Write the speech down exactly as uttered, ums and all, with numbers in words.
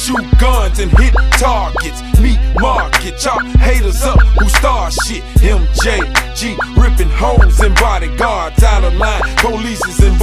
shoot guns and hit targets. Meat market, chop haters up who start shit. M J G ripping hoes and bodyguards out of line. Police is involved.